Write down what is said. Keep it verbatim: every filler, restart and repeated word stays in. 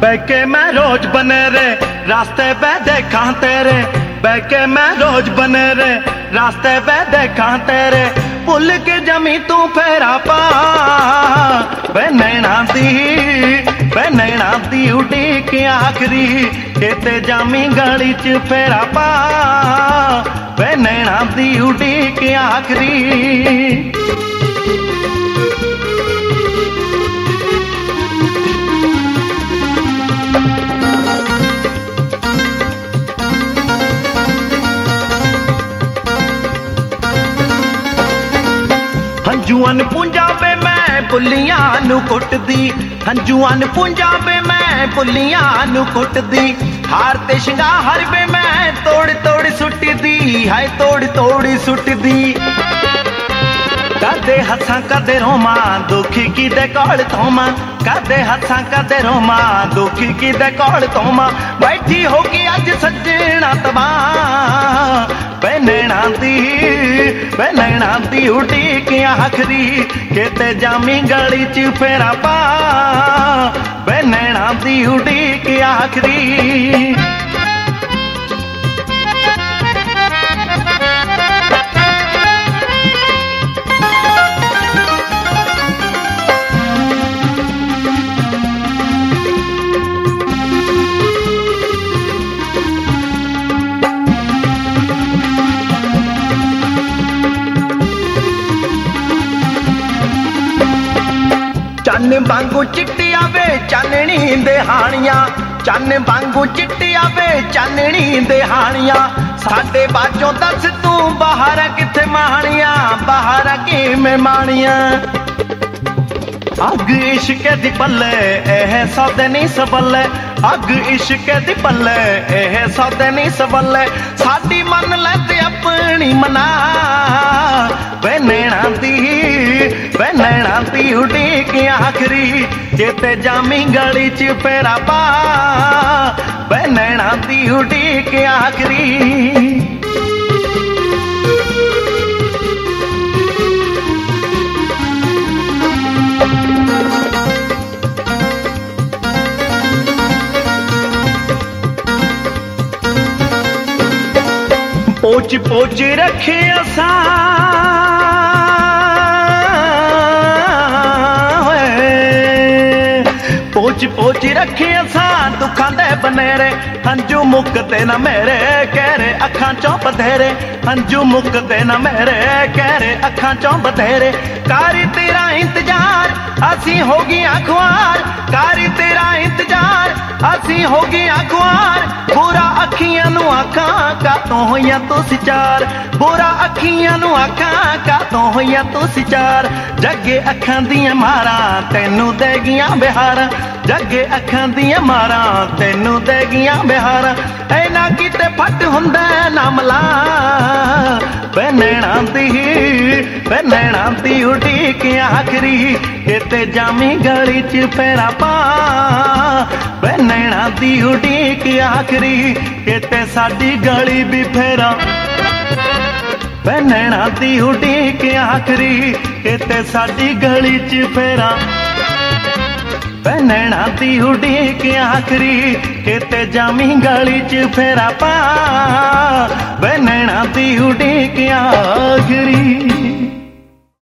बैके मैं रोज बने रे रास्ते पे देखा तेरे, बैके मैं रोज बने रे रास्ते पे देखा तेरे, भुल के जमी तू फेरा पा वे नैना दी वे नैना दी उड़ी के आखरी केते जामी गली च फेरा पा वे नैना दी उड़ी के आखरी। हंजुआन पुंजाबे मैं पुलियां नु कुटदी, हंजुआन पुंजाबे मैं पुलियां नु कुटदी, हार ते शिंगार वे मैं तोड़ तोड़ सुटदी, हाय तोड़ तोड़ सुटदी। कदे हसा कदे रोमा दुखी की दे कोल थोमा, कदे हसा कदे रोमा दुखी की दे कोल थोमा, बैठी होगी अज सजना तबा वे नैना दी वे नैना दी उड़ी के आखरी केते जामी गली च फेरा पा वे नैना दी उड़ी के आखरी। चन्न वांगू चिट्टी आवे चाननी दिहानियां, चन्न वांगू चिट्टी आवे चाननी दिहानियां, साडे बाजों दस तू बाहर किथे मानियां, बाहर किवें मानियां। अग इश्क दी पल्ले एह सौदे नहीं सबले, अग इश्क दी पल्ले एह सौदे नहीं सबले, साडी मन ले ते अपनी मना वे नैना दी वे नैना दी उड़ी के आखरी केते जामी गली च फेरा पा वे नैना दी उड़ी के आखरी। पोच पोच रखे असा पोच पोच रखे असा दुखां दे बनेरे, हंजू मुकते न मेरे कहरे अखां चों बधेरे, हंजू मुकते न मेरे कहरे अखां चों बधेरे, कारी तेरा इंतजार असी हो गया ख्वार, कारी तेरा इंतजार असी हो गया ख्वार, बुरा अखियां नु आखां कातों होइया तुसी चार, बुरा अखियां नु आखां कातों होइया तुसी चार, जगे अखां दियां मारा तैनू दे गियां बिहार, जगे अखां दियां मारा तैनू दे गियां बिहार, ऐना किते फट हुंदा ना मला वे नैना दी वे नैना दी उड़ी के आखरी केते जामी गली च फेरा पा वे नैना दी उड़ी के आखरी केते साडी गली भी फेरा, वे नैना दी उड़ी के आखरी केते साडी गली च फेरा, वे नैना दी उड़ी के आखरी केते जामी गली च फेरा पा।